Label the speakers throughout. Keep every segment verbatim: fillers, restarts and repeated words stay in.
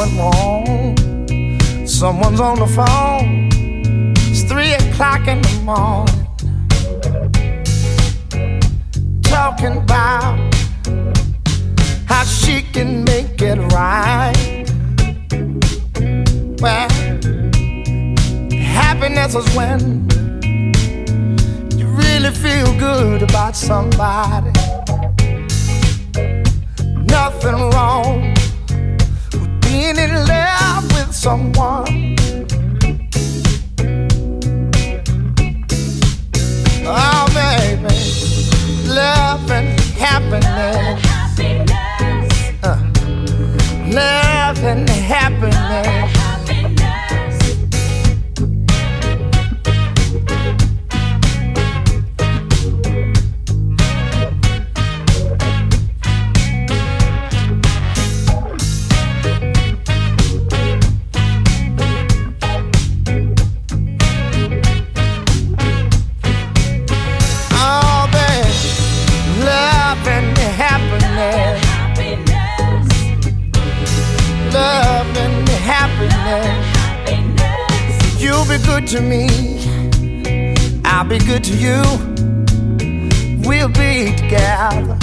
Speaker 1: went wrong. Someone's on the phone. It's three o'clock in the morning. Talking about how she can make it right. Well, happiness is when you really feel good about somebody. Nothing wrong with being in love with someone. Oh, baby, love and happiness. Uh, love and happiness. You'll be good to me, I'll be good to you. We'll be together,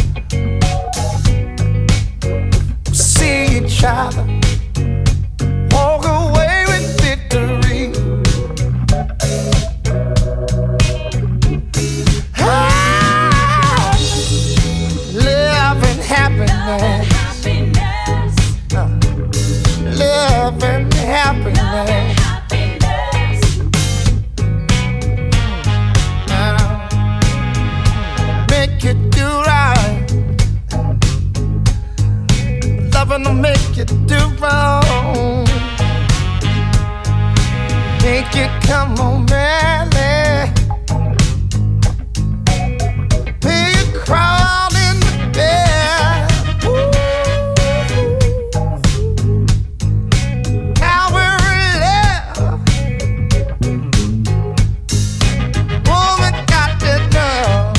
Speaker 1: we'll see each other, walk away with victory. Ah, love and happiness. Uh, love and happiness. Loving will make you do wrong. Make you come on, really. Make you crawl in the bed. Ooh. How we're in love. Woman got to know.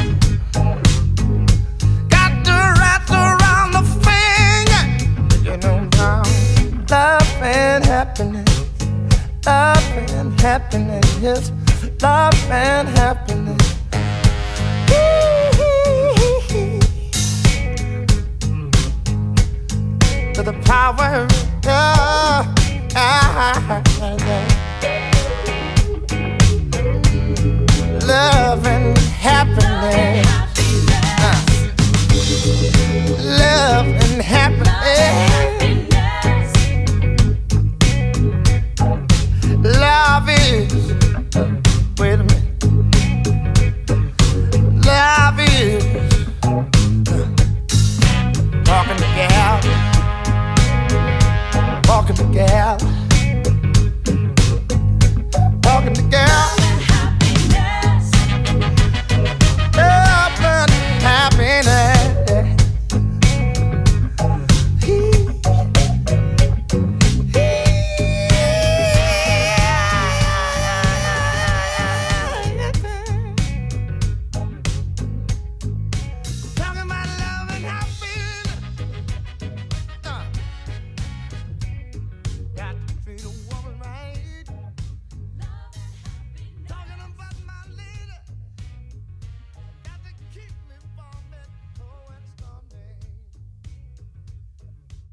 Speaker 1: Got to wrap around the finger. You know now, love and happiness. Love and happiness, yes, love and happiness. To the power of love and happiness.